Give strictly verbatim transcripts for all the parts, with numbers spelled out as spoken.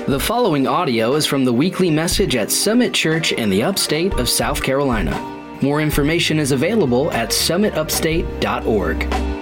The following audio is from the weekly message at Summit Church in the upstate of South Carolina. More information is available at summit upstate dot org.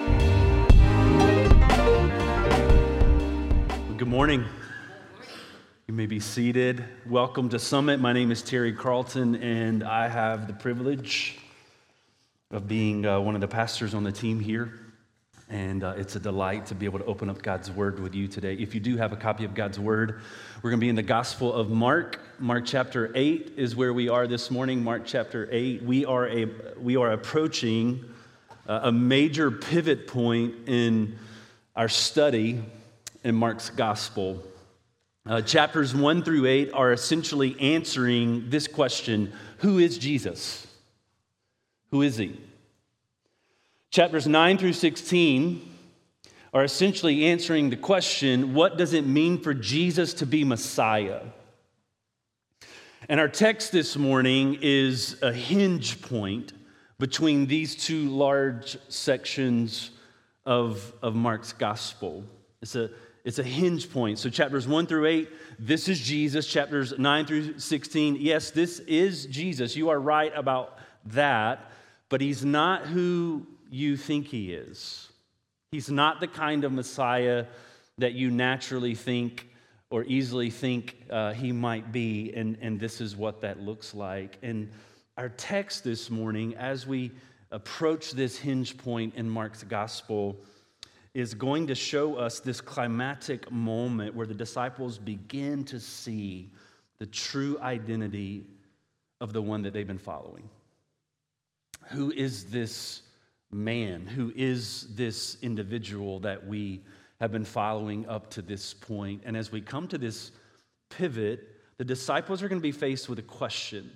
Good morning. You may be seated. Welcome to Summit. My name is Terry Carlton, and I have the privilege of being uh, one of the pastors on the team here. And uh, it's a delight to be able to open up God's Word with you today. If you do have a copy of God's Word, we're going to be in the Gospel of Mark. Mark chapter eight is where we are this morning. Mark chapter eight. We are a we are approaching uh, a major pivot point in our study in Mark's Gospel. Uh, chapters one through eight are essentially answering this question: who is Jesus? Who is he? Chapters nine through sixteen are essentially answering the question, what does it mean for Jesus to be Messiah? And our text this morning is a hinge point between these two large sections of, of Mark's gospel. It's a, it's a hinge point. So chapters one through eight, this is Jesus. Chapters nine through sixteen, yes, this is Jesus. You are right about that, but he's not who you think he is. He's not the kind of Messiah that you naturally think or easily think uh, he might be, and, and this is what that looks like. And our text this morning, as we approach this hinge point in Mark's gospel, is going to show us this climactic moment where the disciples begin to see the true identity of the one that they've been following. Who is this man? Who is this individual that we have been following up to this point? And as we come to this pivot, the disciples are going to be faced with a question.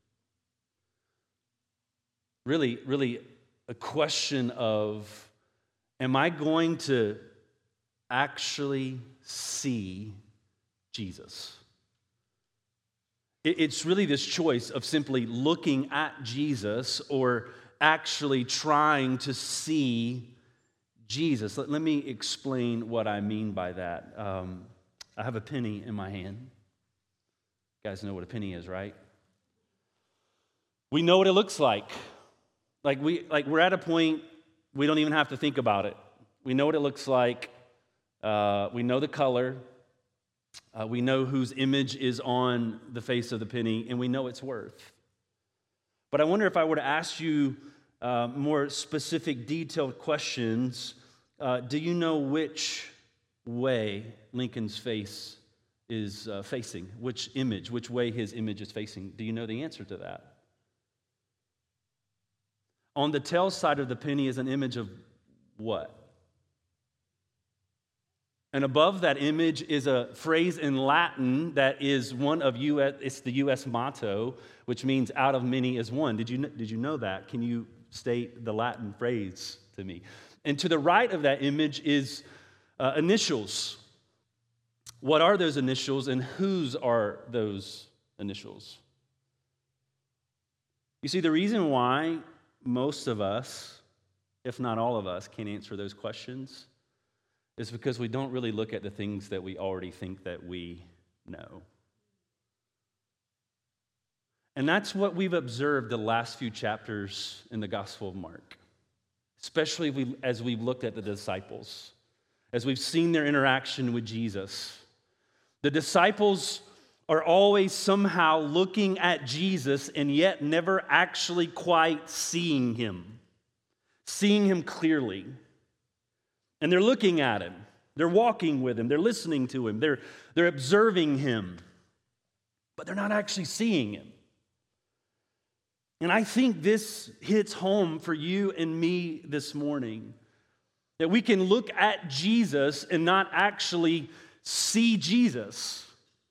Really, really a question of, am I going to actually see Jesus? It's really this choice of simply looking at Jesus or actually trying to see Jesus. Let, let me explain what I mean by that. Um, I have a penny in my hand. You guys know what a penny is, right? We know what it looks like. Like we, like we're at a point we don't even have to think about it. We know what it looks like. Uh, we know the color. Uh, we know whose image is on the face of the penny, and we know its worth. But I wonder if I were to ask you uh, more specific, detailed questions, uh, do you know which way Lincoln's face is uh, facing? Which image, which way his image is facing? Do you know the answer to that? On the tail side of the penny is an image of what? And above that image is a phrase in Latin that is one of U S, it's the U S motto, which means out of many is one. Did you, did you know that? Can you state the Latin phrase to me? And to the right of that image is uh, initials. What are those initials and whose are those initials? You see, the reason why most of us, if not all of us, can't answer those questions is because we don't really look at the things that we already think that we know. And that's what we've observed the last few chapters in the Gospel of Mark, especially we, as we've looked at the disciples, as we've seen their interaction with Jesus. The disciples are always somehow looking at Jesus and yet never actually quite seeing him, seeing him clearly. And they're looking at him. They're walking with him. They're listening to him. They're, they're observing him. But they're not actually seeing him. And I think this hits home for you and me this morning. That we can look at Jesus and not actually see Jesus.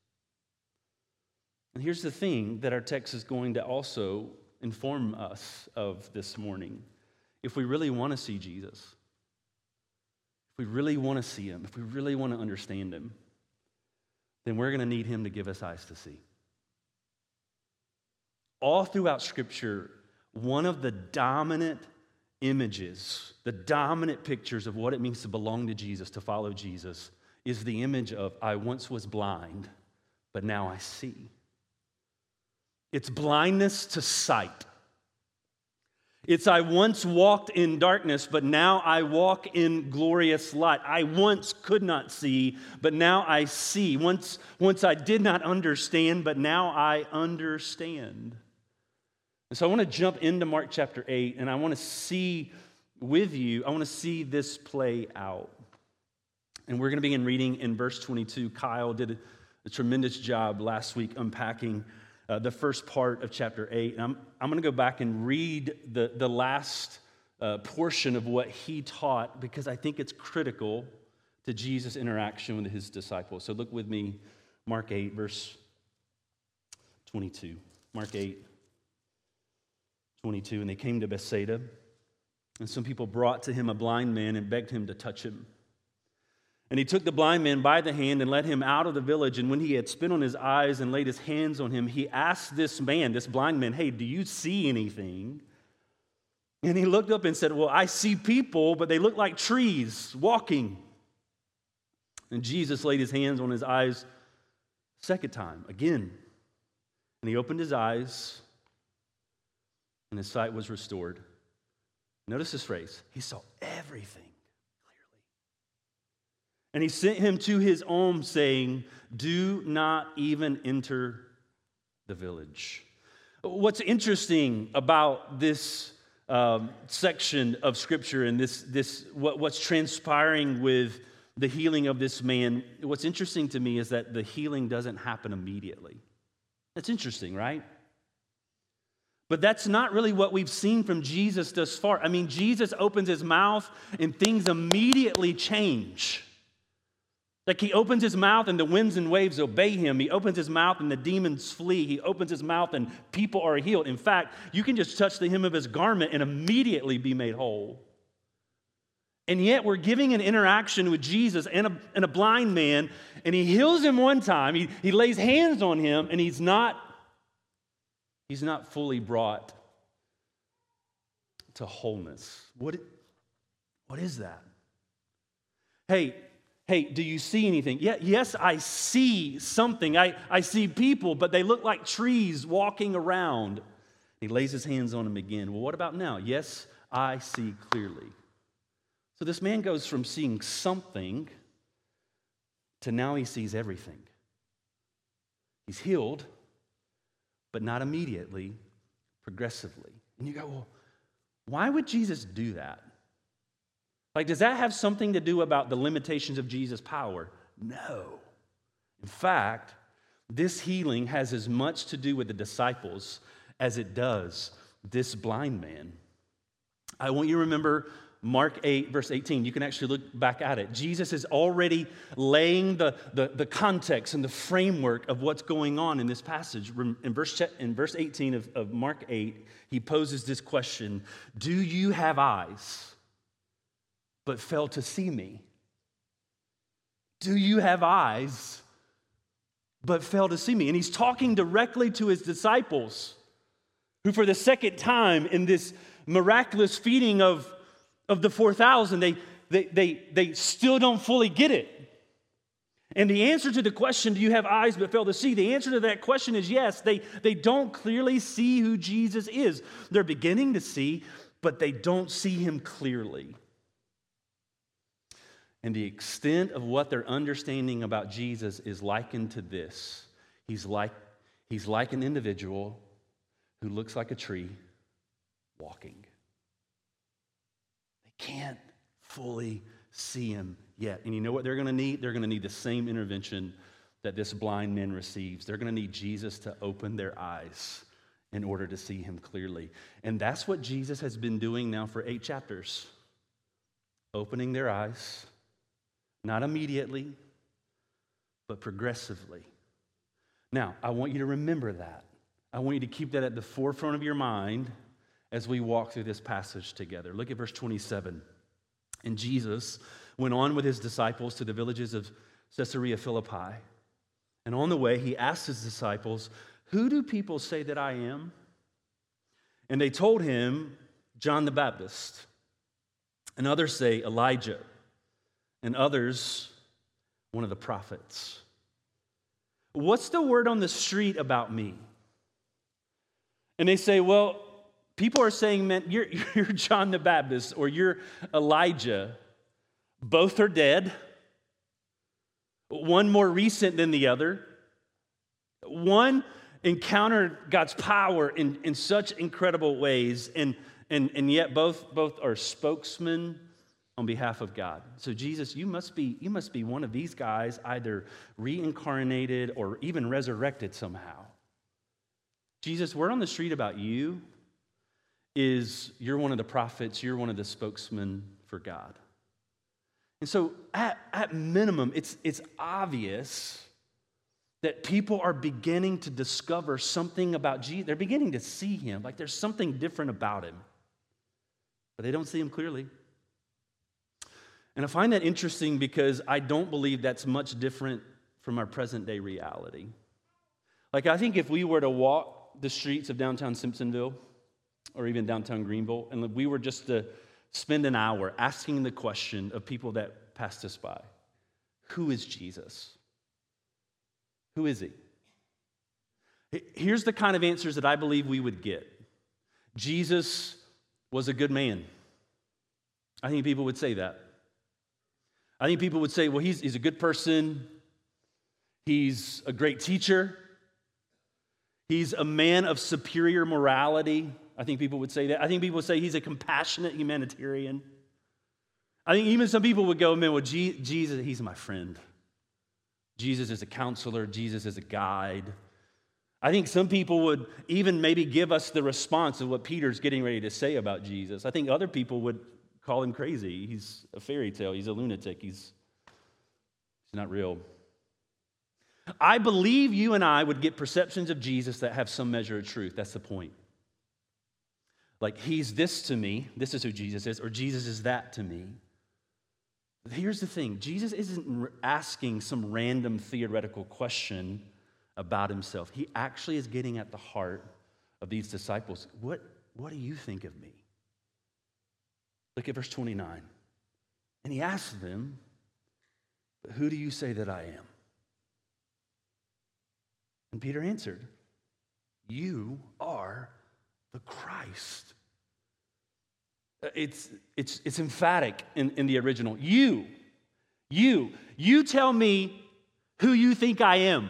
And here's the thing that our text is going to also inform us of this morning. If we really want to see Jesus, if we really want to see him, if we really want to understand him, then we're going to need him to give us eyes to see. All throughout Scripture, one of the dominant images, the dominant pictures of what it means to belong to Jesus, to follow Jesus, is the image of, I once was blind, but now I see. It's blindness to sight. It's I once walked in darkness, but now I walk in glorious light. I once could not see, but now I see. Once, once I did not understand, but now I understand. And so I want to jump into Mark chapter eight, and I want to see with you, I want to see this play out. And we're going to begin reading in verse twenty-two. Kyle did a, a tremendous job last week unpacking Uh, the first part of chapter eight. And I'm, I'm going to go back and read the, the last uh, portion of what he taught because I think it's critical to Jesus' interaction with his disciples. So look with me, Mark eight, verse twenty-two. Mark eight, twenty-two. And they came to Bethsaida, and some people brought to him a blind man and begged him to touch him. And he took the blind man by the hand and led him out of the village. And when he had spit on his eyes and laid his hands on him, he asked this man, this blind man, hey, do you see anything? And he looked up and said, well, I see people, but they look like trees walking. And Jesus laid his hands on his eyes a second time, again. And he opened his eyes, and his sight was restored. Notice this phrase, he saw everything. And he sent him to his own, saying, do not even enter the village. What's interesting about this um, section of Scripture and this, this what, what's transpiring with the healing of this man, what's interesting to me is that the healing doesn't happen immediately. That's interesting, right? But that's not really what we've seen from Jesus thus far. I mean, Jesus opens his mouth and things immediately change. Like he opens his mouth and the winds and waves obey him. He opens his mouth and the demons flee. He opens his mouth and people are healed. In fact, you can just touch the hem of his garment and immediately be made whole. And yet we're giving an interaction with Jesus and a, and a blind man, and he heals him one time. He, he lays hands on him, and he's not, he's not fully brought to wholeness. What, what is that? Hey, Hey, do you see anything? Yeah, yes, I see something. I, I see people, but they look like trees walking around. He lays his hands on them again. Well, what about now? Yes, I see clearly. So this man goes from seeing something to now he sees everything. He's healed, but not immediately, progressively. And you go, well, why would Jesus do that? Like, does that have something to do about the limitations of Jesus' power? No. In fact, this healing has as much to do with the disciples as it does this blind man. I want you to remember Mark eight, verse eighteen. You can actually look back at it. Jesus is already laying the, the, the context and the framework of what's going on in this passage. In verse, in verse eighteen of, of Mark eight, he poses this question, do you have eyes but fail to see me? Do you have eyes, but fail to see me? And he's talking directly to his disciples, who for the second time in this miraculous feeding of, of the four thousand, they, they, they, they still don't fully get it. And the answer to the question, do you have eyes but fail to see? The answer to that question is yes. They, they don't clearly see who Jesus is. They're beginning to see, but they don't see him clearly. And the extent of what they're understanding about Jesus is likened to this. He's like, he's like an individual who looks like a tree walking. They can't fully see him yet. And you know what they're going to need? They're going to need the same intervention that this blind man receives. They're going to need Jesus to open their eyes in order to see him clearly. And that's what Jesus has been doing now for eight chapters. Opening their eyes. Not immediately, but progressively. Now, I want you to remember that. I want you to keep that at the forefront of your mind as we walk through this passage together. Look at verse twenty-seven. And Jesus went on with his disciples to the villages of Caesarea Philippi. And on the way, he asked his disciples, who do people say that I am? And they told him, John the Baptist. And others say, Elijah. And others, one of the prophets. what's the word on the street about me? And they say, well, people are saying, man, you're, you're John the Baptist or you're Elijah. Both are dead. One more recent than the other. One encountered God's power in, in such incredible ways, and, and, and yet both, both are spokesmen on behalf of God. So Jesus, you must be, you must be one of these guys, either reincarnated or even resurrected somehow. Jesus, word on the street about you is you're one of the prophets, you're one of the spokesmen for God. And so at, at minimum, it's, it's obvious that people are beginning to discover something about Jesus. They're beginning to see him, like there's something different about him. But they don't see him clearly. And I find that interesting because I don't believe that's much different from our present day reality. Like I think if we were to walk the streets of downtown Simpsonville or even downtown Greenville, and we were just to spend an hour asking the question of people that passed us by, who is Jesus? Who is he? Here's the kind of answers that I believe we would get. Jesus was a good man. I think people would say that. I think people would say, well, he's, he's a good person. He's a great teacher. He's a man of superior morality. I think people would say that. I think people would say he's a compassionate humanitarian. I think even some people would go, man, well, G- Jesus, he's my friend. Jesus is a counselor. Jesus is a guide. I think some people would even maybe give us the response of what Peter's getting ready to say about Jesus. I think other people would call him crazy. He's a fairy tale. He's a lunatic. He's, he's not real. I believe you and I would get perceptions of Jesus that have some measure of truth. That's the point. Like, he's this to me. This is who Jesus is. Or Jesus is that to me. But here's the thing. Jesus isn't asking some random theoretical question about himself. He actually is getting at the heart of these disciples. What, what do you think of me? Look at verse twenty-nine. And he asks them, but who do you say that I am? And Peter answered, you are the Christ. It's, it's, it's emphatic in, in the original. You, you, you tell me who you think I am.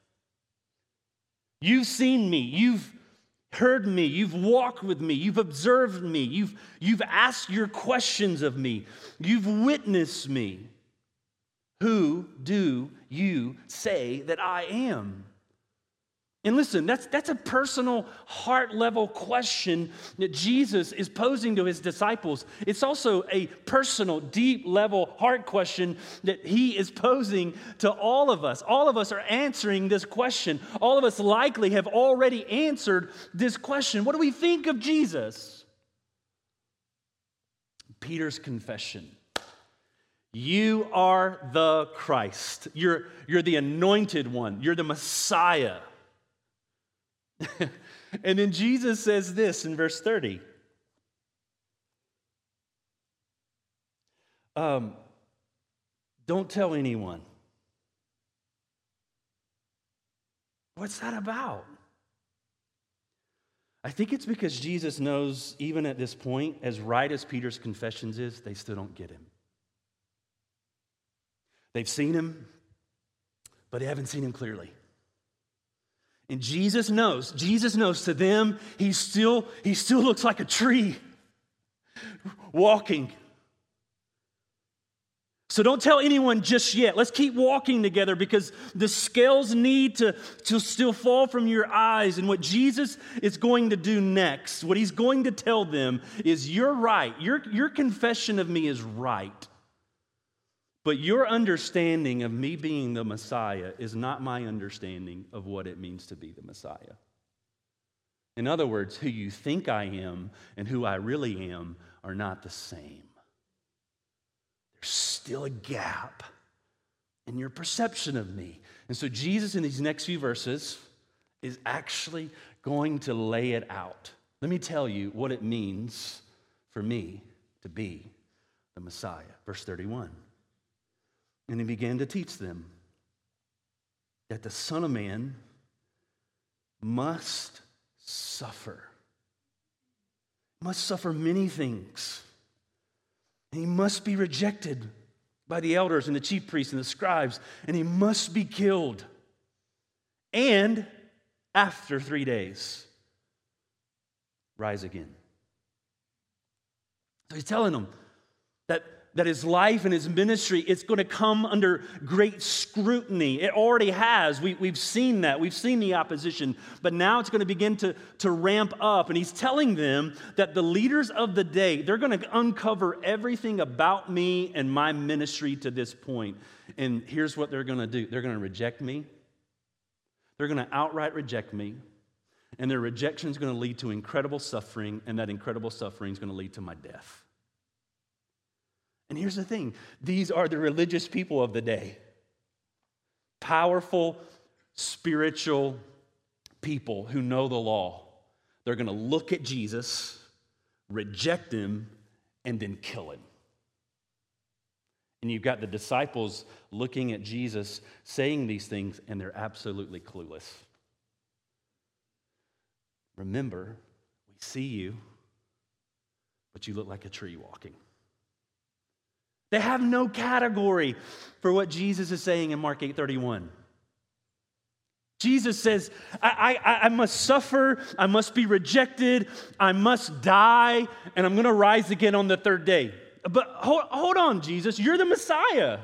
You've seen me. You've heard me. You've walked with me. You've observed me. You've, you've asked your questions of me. You've witnessed me. Who do you say that I am? And listen, that's, that's a personal, heart-level question that Jesus is posing to his disciples. It's also a personal, deep-level heart question that he is posing to all of us. All of us are answering this question. All of us likely have already answered this question. What do we think of Jesus? Peter's confession. You are the Christ. You're, you're the anointed one. You're the Messiah. And then Jesus says this in verse thirty. Um, don't tell anyone. What's that about? I think it's because Jesus knows, even at this point, as right as Peter's confessions is, they still don't get him. They've seen him, but they haven't seen him clearly. And Jesus knows, Jesus knows to them, he still, he still looks like a tree walking. So don't tell anyone just yet. Let's keep walking together because the scales need to, to still fall from your eyes. And what Jesus is going to do next, what he's going to tell them is, you're right. Your, your confession of me is right. But your understanding of me being the Messiah is not my understanding of what it means to be the Messiah. In other words, who you think I am and who I really am are not the same. There's still a gap in your perception of me. And so Jesus, in these next few verses, is actually going to lay it out. Let me tell you what it means for me to be the Messiah. Verse thirty-one. And he began to teach them that the Son of Man must suffer. Must suffer many things. And he must be rejected by the elders and the chief priests and the scribes, and he must be killed. And after three days, rise again. So he's telling them that, that his life and his ministry, it's going to come under great scrutiny. It already has. We, we've seen that. We've seen the opposition. But now it's going to begin to, to ramp up. And he's telling them that the leaders of the day, they're going to uncover everything about me and my ministry to this point. And here's what they're going to do. They're going to reject me. They're going to outright reject me. And their rejection is going to lead to incredible suffering, and that incredible suffering is going to lead to my death. And here's the thing. These are the religious people of the day. Powerful, spiritual people who know the law. They're going to look at Jesus, reject him, and then kill him. And you've got the disciples looking at Jesus, saying these things, and they're absolutely clueless. Remember, we see you, but you look like a tree walking. They have no category for what Jesus is saying in Mark eight thirty-one. Jesus says, I, I, I must suffer, I must be rejected, I must die, and I'm going to rise again on the third day. But hold, hold on, Jesus, you're the Messiah.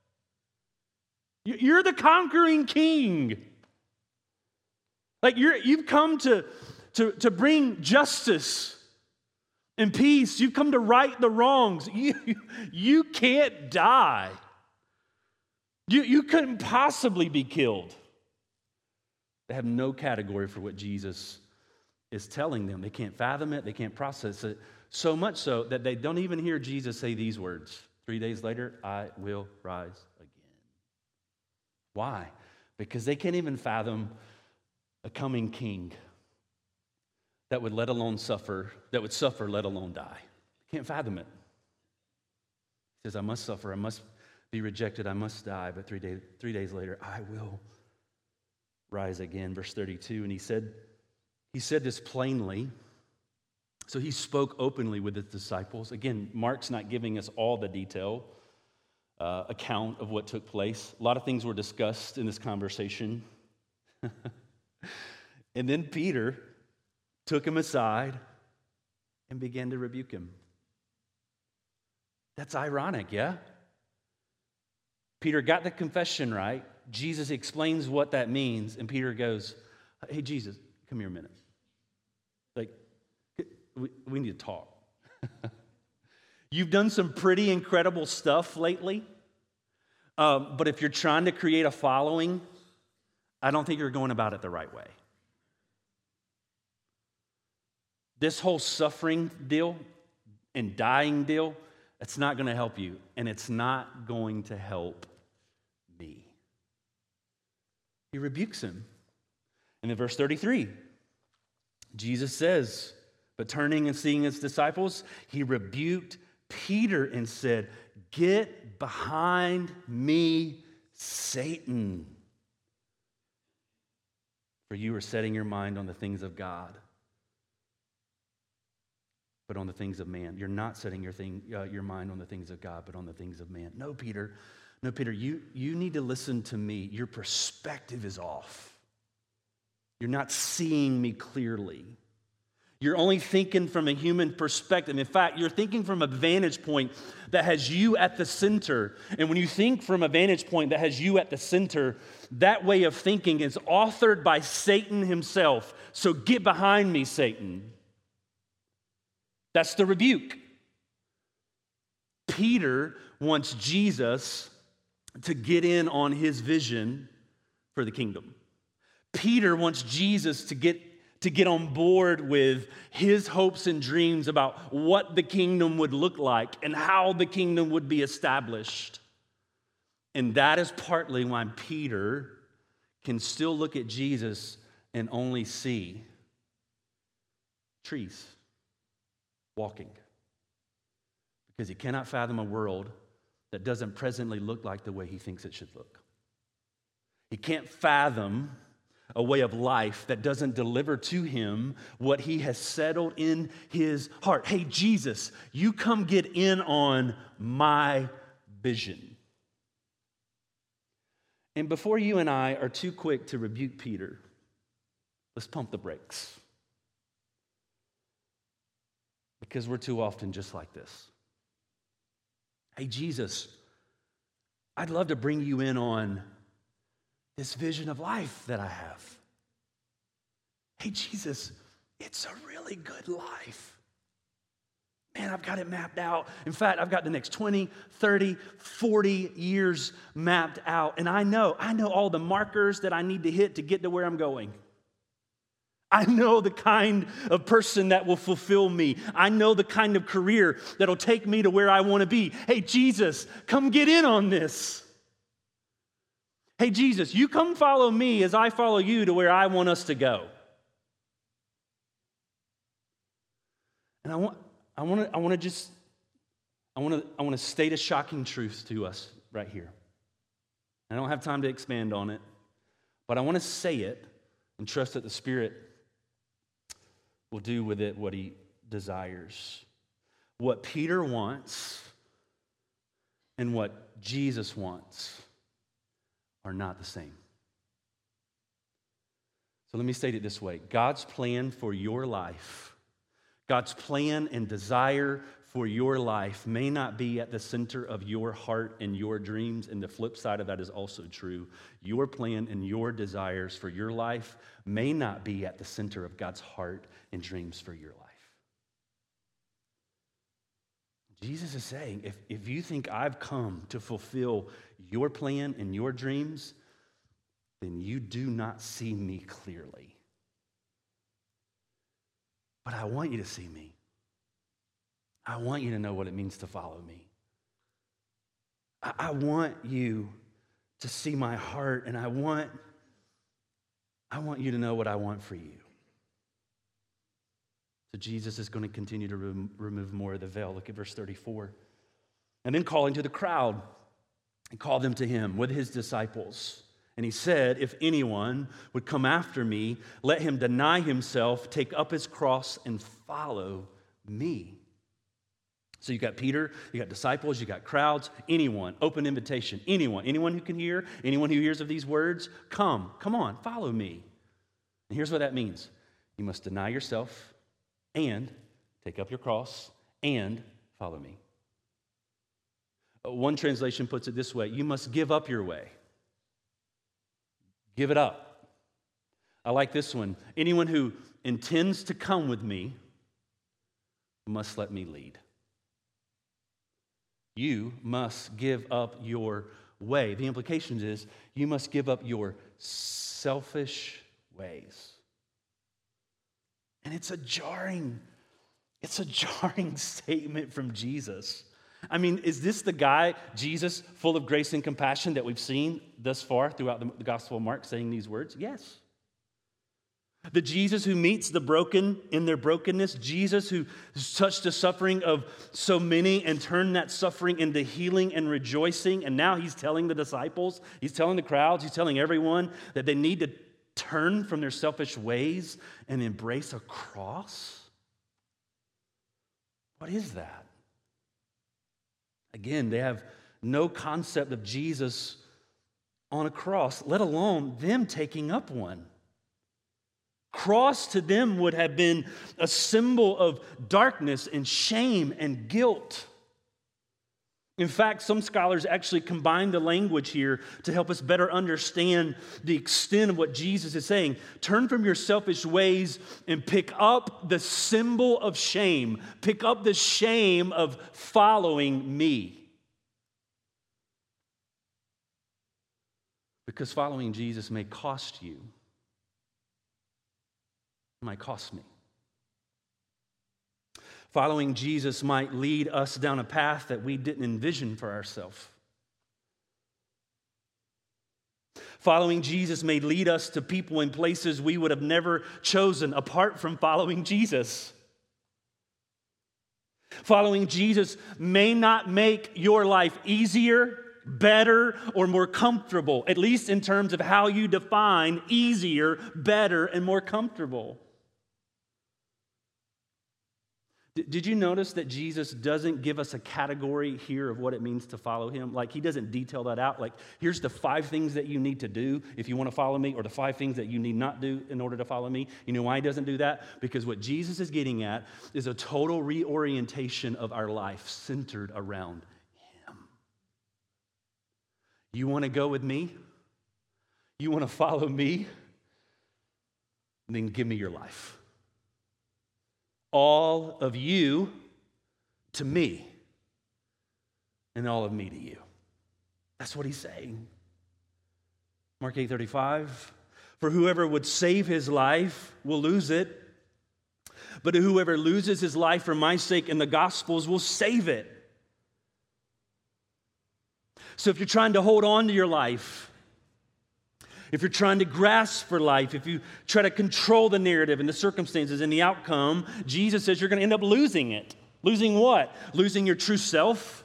You're the conquering king. Like you're, you've come to, to, to bring justice and peace. You've come to right the wrongs. You, you can't die. You, you couldn't possibly be killed. They have no category for what Jesus is telling them. They can't fathom it. They can't process it. So much so that they don't even hear Jesus say these words. Three days later, I will rise again. Why? Because they can't even fathom a coming king that would let alone suffer, that would suffer, let alone die. Can't fathom it. He says, I must suffer, I must be rejected, I must die, but three days, three days later, I will rise again. Verse thirty-two, and he said, he said this plainly. So he spoke openly with his disciples. Again, Mark's not giving us all the detail uh, account of what took place. A lot of things were discussed in this conversation. And then Peter took him aside and began to rebuke him. That's ironic, yeah? Peter got the confession right. Jesus explains what that means, and Peter goes, hey, Jesus, come here a minute. Like, we, we need to talk. You've done some pretty incredible stuff lately, um, but if you're trying to create a following, I don't think you're going about it the right way. This whole suffering deal and dying deal, it's not going to help you, and it's not going to help me. He rebukes him. And in verse thirty-three, Jesus says, but turning and seeing his disciples, he rebuked Peter and said, get behind me, Satan. For you are setting your mind on the things of God, but on the things of man. You're not setting your thing, uh, your mind on the things of God, but on the things of man. No, Peter. No, Peter, you, you need to listen to me. Your perspective is off. You're not seeing me clearly. You're only thinking from a human perspective. In fact, you're thinking from a vantage point that has you at the center. And when you think from a vantage point that has you at the center, that way of thinking is authored by Satan himself. So get behind me, Satan. That's the rebuke. Peter wants Jesus to get in on his vision for the kingdom. Peter wants Jesus to get, to get on board with his hopes and dreams about what the kingdom would look like and how the kingdom would be established. And that is partly why Peter can still look at Jesus and only see trees walking, because he cannot fathom a world that doesn't presently look like the way he thinks it should look. He can't fathom a way of life that doesn't deliver to him what he has settled in his heart. Hey, Jesus, you come get in on my vision. And before you and I are too quick to rebuke Peter, let's pump the brakes. Because we're too often just like this. Hey, Jesus, I'd love to bring you in on this vision of life that I have. Hey, Jesus, it's a really good life. Man, I've got it mapped out. In fact, I've got the next twenty, thirty, forty years mapped out. And I know, I know all the markers that I need to hit to get to where I'm going. I know the kind of person that will fulfill me. I know the kind of career that'll take me to where I want to be. Hey, Jesus, come get in on this. Hey, Jesus, you come follow me as I follow you to where I want us to go. And I want, I want to, I want to just, I want to, I want to state a shocking truth to us right here. I don't have time to expand on it, but I want to say it and trust that the Spirit will do with it what He desires. What Peter wants and what Jesus wants are not the same. So let me state it this way. God's plan for your life, God's plan and desire for your life may not be at the center of your heart and your dreams, and the flip side of that is also true. Your plan and your desires for your life may not be at the center of God's heart and dreams for your life. Jesus is saying, if, if you think I've come to fulfill your plan and your dreams, then you do not see me clearly. But I want you to see me. I want you to know what it means to follow me. I, I want you to see my heart, and I want, I want you to know what I want for you. So Jesus is going to continue to rem- remove more of the veil. Look at verse thirty-four. And then calling to the crowd, he called them to him with his disciples. And he said, if anyone would come after me, let him deny himself, take up his cross, and follow me. So you got Peter, you got disciples, you got crowds, anyone, open invitation, anyone, anyone who can hear, anyone who hears of these words, come, come on, follow me. And here's what that means. You must deny yourself and take up your cross and follow me. One translation puts it this way, you must give up your way. Give it up. I like this one. Anyone who intends to come with me must let me lead. You must give up your way. The implication is you must give up your selfish ways. And it's a jarring, it's a jarring statement from Jesus. I mean, is this the guy, Jesus, full of grace and compassion that we've seen thus far throughout the Gospel of Mark saying these words? Yes. The Jesus who meets the broken in their brokenness, Jesus who touched the suffering of so many and turned that suffering into healing and rejoicing. And now he's telling the disciples, he's telling the crowds, he's telling everyone that they need to turn from their selfish ways and embrace a cross. What is that? Again, they have no concept of Jesus on a cross, let alone them taking up one. Cross to them would have been a symbol of darkness and shame and guilt. In fact, some scholars actually combine the language here to help us better understand the extent of what Jesus is saying. Turn from your selfish ways and pick up the symbol of shame. Pick up the shame of following me. Because following Jesus may cost you. It might cost me. Following Jesus might lead us down a path that we didn't envision for ourselves. Following Jesus may lead us to people in places we would have never chosen apart from following Jesus. Following Jesus may not make your life easier, better, or more comfortable, at least in terms of how you define easier, better, and more comfortable. Did you notice that Jesus doesn't give us a category here of what it means to follow him? Like, he doesn't detail that out. Like, here's the five things that you need to do if you want to follow me, or the five things that you need not do in order to follow me. You know why he doesn't do that? Because what Jesus is getting at is a total reorientation of our life centered around him. You want to go with me? You want to follow me? Then give me your life. All of you to me, and all of me to you. That's what he's saying. Mark eight thirty-five, for whoever would save his life will lose it, but whoever loses his life for my sake and the gospel's will save it. So if you're trying to hold on to your life, if you're trying to grasp for life, if you try to control the narrative and the circumstances and the outcome, Jesus says you're going to end up losing it. Losing what? Losing your true self.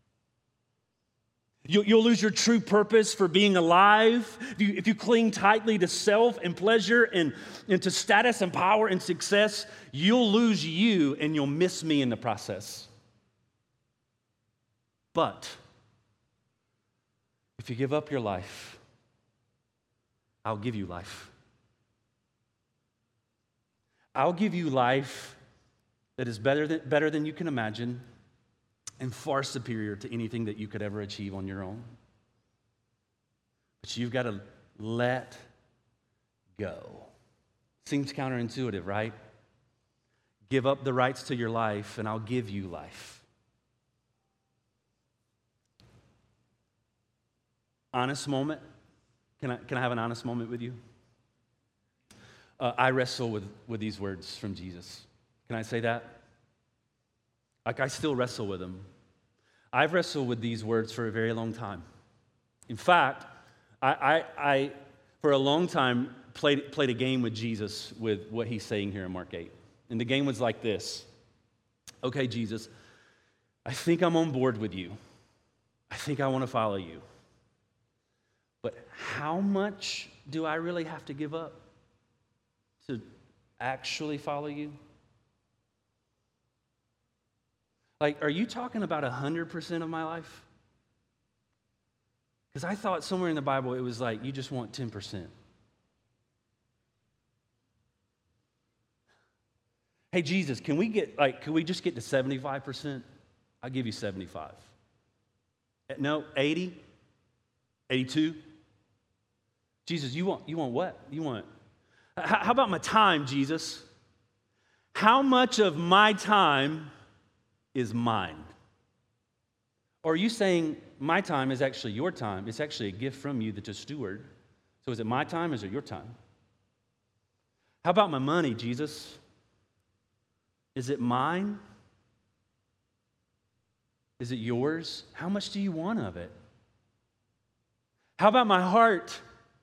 You'll lose your true purpose for being alive. If you, if you cling tightly to self and pleasure and, and to status and power and success, you'll lose you and you'll miss me in the process. But if you give up your life, I'll give you life. I'll give you life that is better than, better than you can imagine and far superior to anything that you could ever achieve on your own. But you've got to let go. Seems counterintuitive, right? Give up the rights to your life and I'll give you life. Honest moment. Can I, can I have an honest moment with you? Uh, I wrestle with, with these words from Jesus. Can I say that? Like, I still wrestle with them. I've wrestled with these words for a very long time. In fact, I, I, I for a long time, played, played a game with Jesus with what he's saying here in Mark eight. And the game was like this. Okay, Jesus, I think I'm on board with you. I think I want to follow you. But how much do I really have to give up to actually follow you? Like, are you talking about one hundred percent of my life? Because I thought somewhere in the Bible it was like, you just want ten percent. Hey, Jesus, can we get, like, can we just get to seventy-five percent? I'll give you seventy-five. No, eighty? eighty-two? Jesus, you want, you want what? You want, how about my time, Jesus? How much of my time is mine? Or are you saying my time is actually your time? It's actually a gift from you that's a steward. So is it my time or is it your time? How about my money, Jesus? Is it mine? Is it yours? How much do you want of it? How about my heart?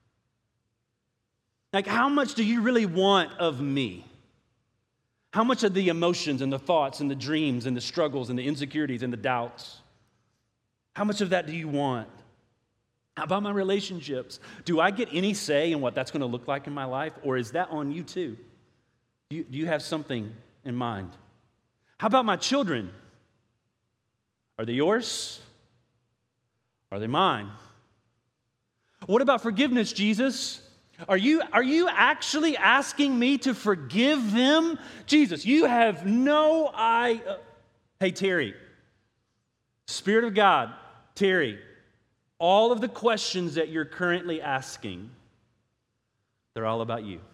Like, how much do you really want of me? How much of the emotions and the thoughts and the dreams and the struggles and the insecurities and the doubts? How much of that do you want? How about my relationships? Do I get any say in what that's going to look like in my life? Or is that on you too? Do you, do you have something in mind? How about my children? Are they yours? Are they mine? What about forgiveness, Jesus? Are you, are you actually asking me to forgive them? Jesus, you have no idea. Hey, Terry, Spirit of God, Terry, all of the questions that you're currently asking, they're all about you.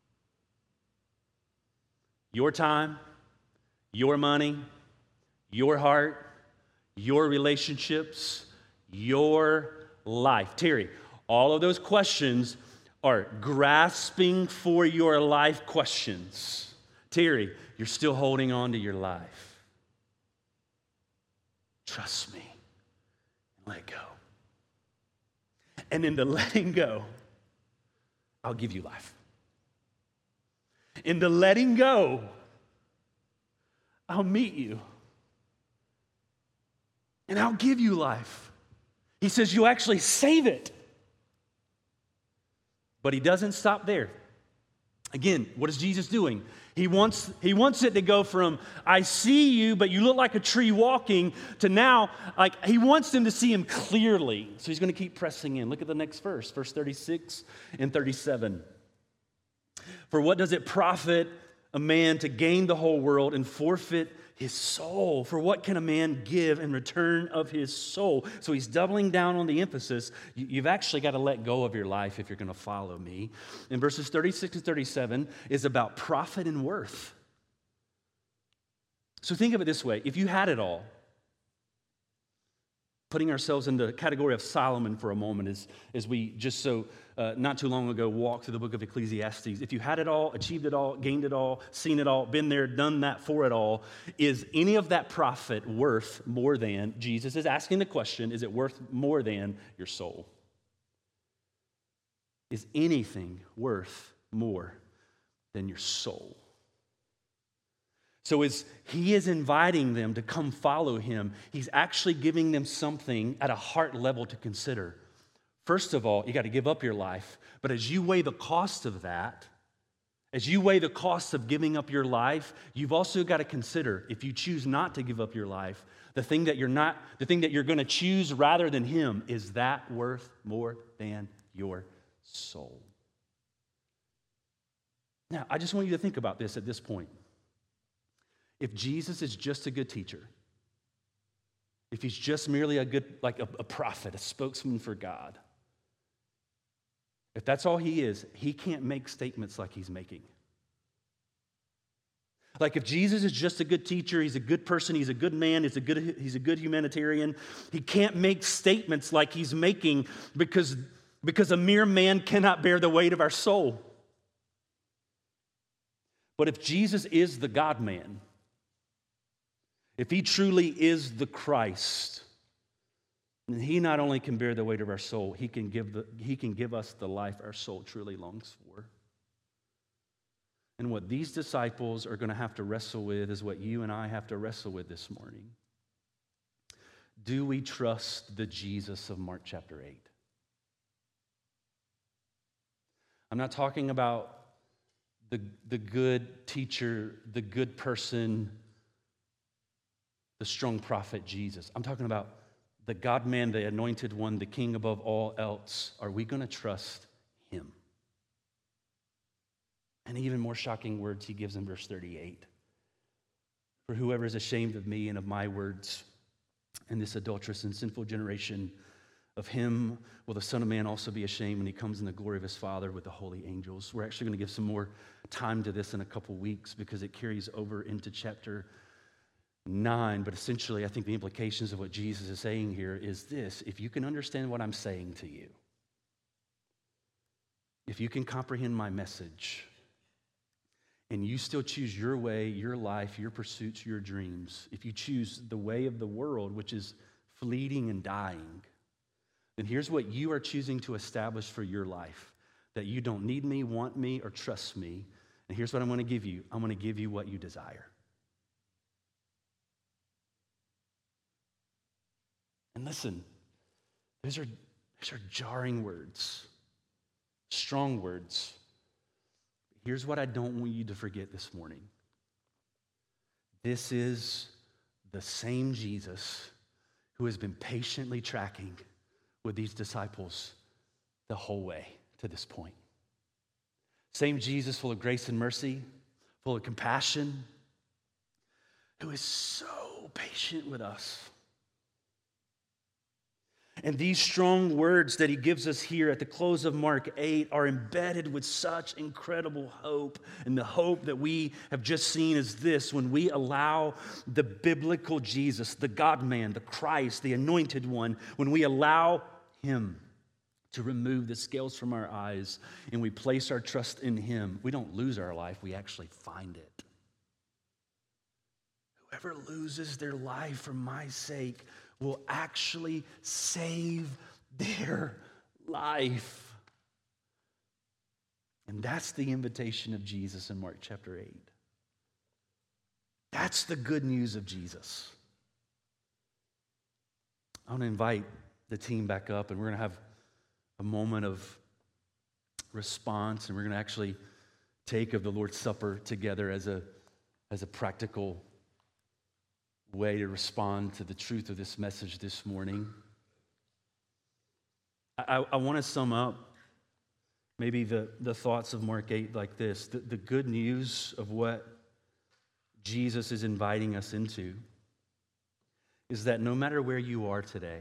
Your time, your money, your heart, your relationships, your life. Terry, all of those questions are grasping for your life questions. Terry, you're still holding on to your life. Trust me and let go. And in the letting go, I'll give you life. In the letting go, I'll meet you. And I'll give you life. He says you'll actually save it. But he doesn't stop there. Again, what is Jesus doing? He wants, he wants it to go from, I see you, but you look like a tree walking, to now, like, he wants them to see him clearly. So he's going to keep pressing in. Look at the next verse, verse thirty-six and thirty-seven. For what does it profit a man to gain the whole world and forfeit his soul? For what can a man give in return of his soul? So he's doubling down on the emphasis. You've actually got to let go of your life if you're going to follow me. And verses thirty-six and thirty-seven is about profit and worth. So think of it this way. If you had it all, putting ourselves in the category of Solomon for a moment as, as we just so uh, not too long ago walked through the book of Ecclesiastes. If you had it all, achieved it all, gained it all, seen it all, been there, done that for it all, is any of that profit worth more than, Jesus is asking the question, is it worth more than your soul? Is anything worth more than your soul? So as he is inviting them to come follow him, he's actually giving them something at a heart level to consider. First of all, you got to give up your life. But as you weigh the cost of that, as you weigh the cost of giving up your life, you've also got to consider, if you choose not to give up your life, the thing that you're not, the thing that you're going to choose rather than him, is that worth more than your soul? Now, I just want you to think about this at this point. If Jesus is just a good teacher, if he's just merely a good, like a, a prophet, a spokesman for God, if that's all he is, he can't make statements like he's making. Like if Jesus is just a good teacher, he's a good person, he's a good man, he's a good, he's a good humanitarian, he can't make statements like he's making because, because a mere man cannot bear the weight of our soul. But if Jesus is the God-man, if he truly is the Christ, then he not only can bear the weight of our soul, he can give the, he can give us the life our soul truly longs for. And what these disciples are going to have to wrestle with is what you and I have to wrestle with this morning. Do we trust the Jesus of Mark chapter eight? I'm not talking about the, the good teacher, the good person, the strong prophet Jesus. I'm talking about the God-man, the anointed one, the king above all else. Are we going to trust him? And even more shocking words he gives in verse thirty-eight. For whoever is ashamed of me and of my words in this adulterous and sinful generation, of him will the Son of Man also be ashamed when he comes in the glory of his Father with the holy angels. We're actually going to give some more time to this in a couple weeks because it carries over into chapter nine. But essentially, I think the implications of what Jesus is saying here is this: if you can understand what I'm saying to you, if you can comprehend my message, and you still choose your way, your life, your pursuits, your dreams, if you choose the way of the world, which is fleeting and dying, then here's what you are choosing to establish for your life: that you don't need me, want me, or trust me. And here's what I'm going to give you. I'm going to give you what you desire. And listen, those are, those are jarring words, strong words. Here's what I don't want you to forget this morning. This is the same Jesus who has been patiently tracking with these disciples the whole way to this point. Same Jesus full of grace and mercy, full of compassion, who is so patient with us. And these strong words that he gives us here at the close of Mark eight are embedded with such incredible hope. And the hope that we have just seen is this: when we allow the biblical Jesus, the God-man, the Christ, the anointed one, when we allow him to remove the scales from our eyes and we place our trust in him, we don't lose our life, we actually find it. Whoever loses their life for my sake will actually save their life. And that's the invitation of Jesus in Mark chapter eight. That's the good news of Jesus. I want to invite the team back up, and we're going to have a moment of response, and we're going to actually take of the Lord's Supper together as a, as a practical way to respond to the truth of this message this morning. I, I want to sum up maybe the, the thoughts of Mark eight like this. The, the good news of what Jesus is inviting us into is that no matter where you are today,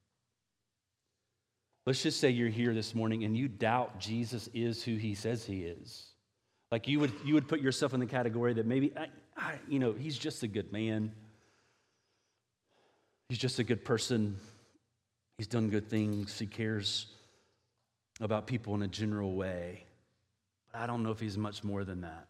let's just say you're here this morning and you doubt Jesus is who he says he is. Like you would you would put yourself in the category that maybe, I, I, you know, he's just a good man. He's just a good person. He's done good things. He cares about people in a general way. But I don't know if he's much more than that.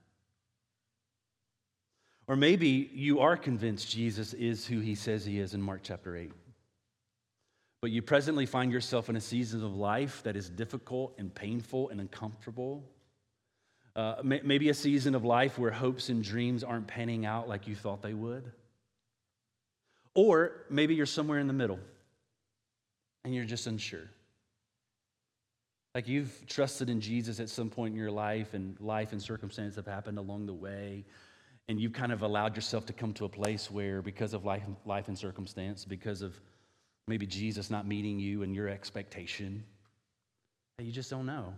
Or maybe you are convinced Jesus is who he says he is in Mark chapter eight. But you presently find yourself in a season of life that is difficult and painful and uncomfortable. Uh, may, maybe a season of life where hopes and dreams aren't panning out like you thought they would. Or maybe you're somewhere in the middle and you're just unsure. Like you've trusted in Jesus at some point in your life, and life and circumstances have happened along the way, and you've kind of allowed yourself to come to a place where, because of life, life and circumstance, because of maybe Jesus not meeting you and your expectation, that you just don't know.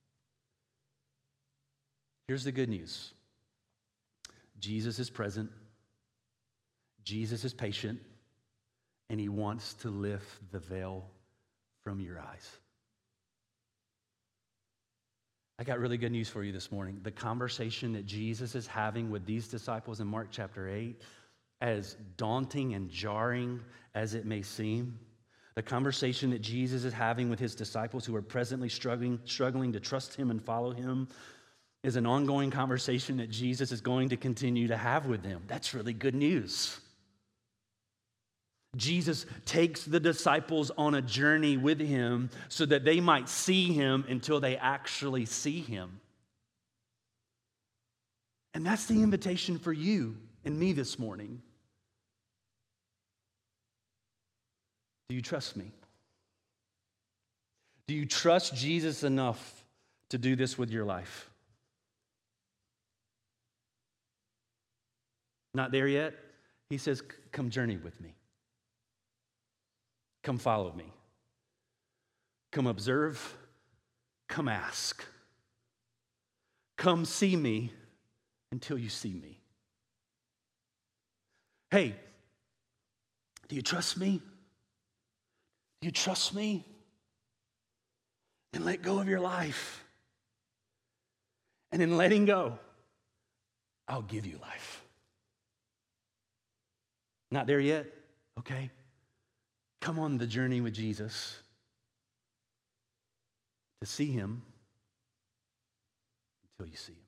Here's the good news. Jesus is present. Jesus is patient. And he wants to lift the veil from your eyes. I got really good news for you this morning. The conversation that Jesus is having with these disciples in Mark chapter eight, as daunting and jarring as it may seem, the conversation that Jesus is having with his disciples who are presently struggling, struggling to trust him and follow him, is an ongoing conversation that Jesus is going to continue to have with them. That's really good news. Jesus takes the disciples on a journey with him so that they might see him until they actually see him. And that's the invitation for you and me this morning. Do you trust me? Do you trust Jesus enough to do this with your life? Not there yet? He says, come journey with me. Come follow me. Come observe. Come ask. Come see me until you see me. Hey, do you trust me? Do you trust me? Then let go of your life. And in letting go, I'll give you life. Not there yet? Okay. Come on the journey with Jesus to see him until you see him.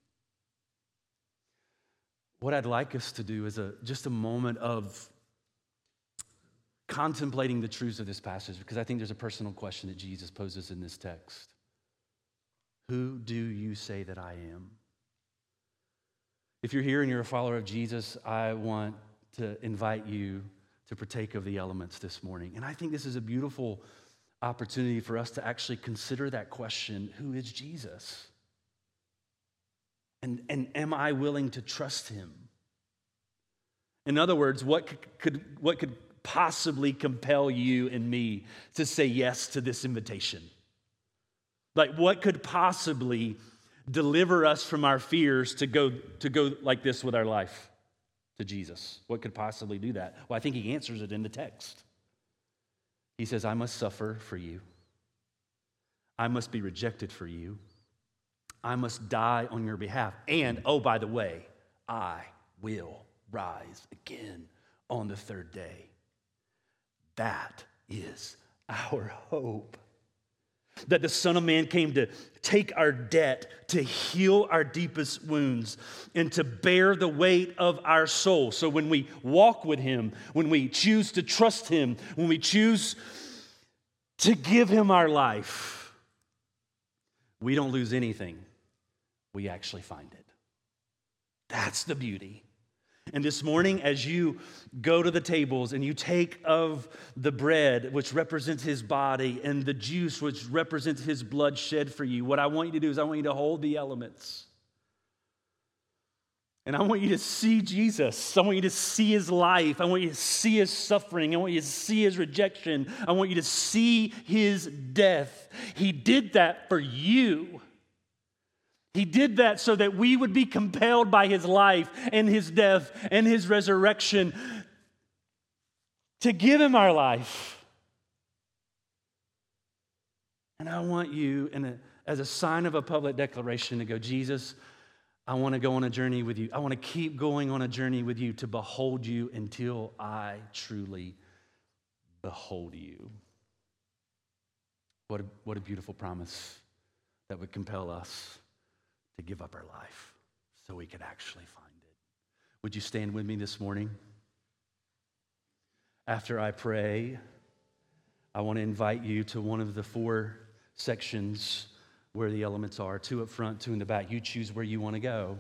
What I'd like us to do is a just a moment of contemplating the truths of this passage, because I think there's a personal question that Jesus poses in this text. Who do you say that I am? If you're here and you're a follower of Jesus, I want to invite you to partake of the elements this morning. And I think this is a beautiful opportunity for us to actually consider that question, who is Jesus? And, and am I willing to trust him? In other words, what could, could, what could possibly compel you and me to say yes to this invitation? Like, what could possibly deliver us from our fears to go, to go like this with our life? To Jesus. What could possibly do that? Well, I think he answers it in the text. He says, I must suffer for you. I must be rejected for you. I must die on your behalf. And, oh, by the way, I will rise again on the third day. That is our hope. That the Son of Man came to take our debt, to heal our deepest wounds, and to bear the weight of our soul. So when we walk with him, when we choose to trust him, when we choose to give him our life, we don't lose anything. We actually find it. That's the beauty. And this morning, as you go to the tables and you take of the bread, which represents his body, and the juice, which represents his blood shed for you, what I want you to do is I want you to hold the elements. And I want you to see Jesus. I want you to see his life. I want you to see his suffering. I want you to see his rejection. I want you to see his death. He did that for you. He did that so that we would be compelled by his life and his death and his resurrection to give him our life. And I want you, in a, as a sign of a public declaration, to go, Jesus, I want to go on a journey with you. I want to keep going on a journey with you to behold you until I truly behold you. What a, what a beautiful promise that would compel us to give up our life so we could actually find it. Would you stand with me this morning? After I pray, I want to invite you to one of the four sections where the elements are, two up front, two in the back. You choose where you want to go.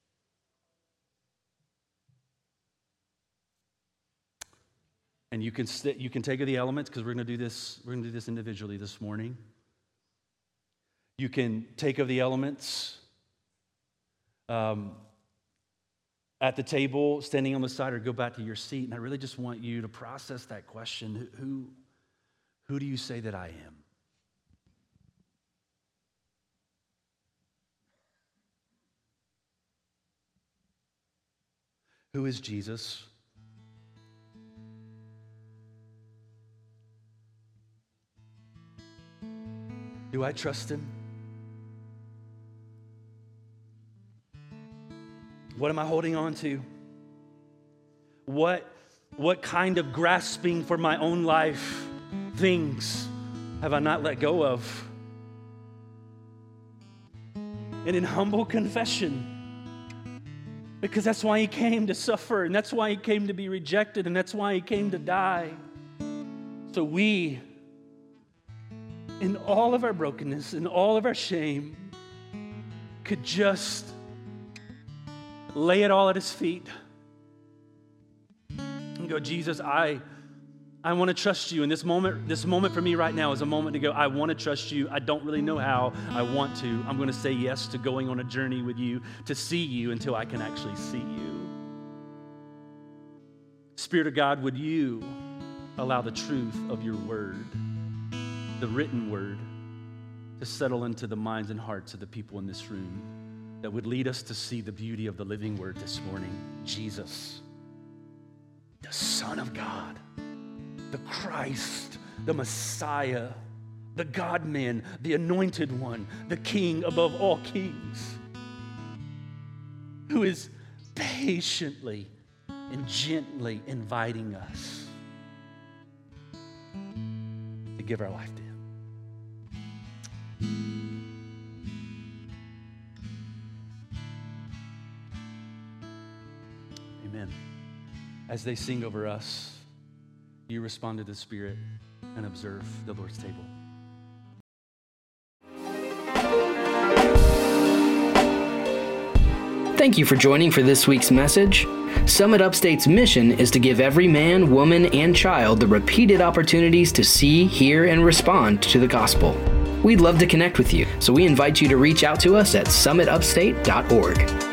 And you can st- you can take of the elements, because we're going to do this, we're going to do this individually this morning. You can take of the elements um, at the table, standing on the side, or go back to your seat. And I really just want you to process that question. Who, who do you say that I am? Who is Jesus? Do I trust him? What am I holding on to? What, what kind of grasping for my own life things have I not let go of? And in humble confession, because that's why he came to suffer, and that's why he came to be rejected, and that's why he came to die. So we, in all of our brokenness, in all of our shame, could just lay it all at his feet and go, Jesus, I I want to trust you. And this moment, this moment for me right now is a moment to go, I want to trust you. I don't really know how. I want to. I'm going to say yes to going on a journey with you, to see you until I can actually see you. Spirit of God, would you allow the truth of your word, the written word, to settle into the minds and hearts of the people in this room, that would lead us to see the beauty of the living word this morning, Jesus, the Son of God, the Christ, the Messiah, the God-man, the anointed one, the King above all kings, who is patiently and gently inviting us to give our life to him. Amen. As they sing over us, you respond to the Spirit and observe the Lord's table. Thank you for joining for this week's message. Summit Upstate's mission is to give every man, woman, and child the repeated opportunities to see, hear, and respond to the gospel. We'd love to connect with you, so we invite you to reach out to us at summit upstate dot org.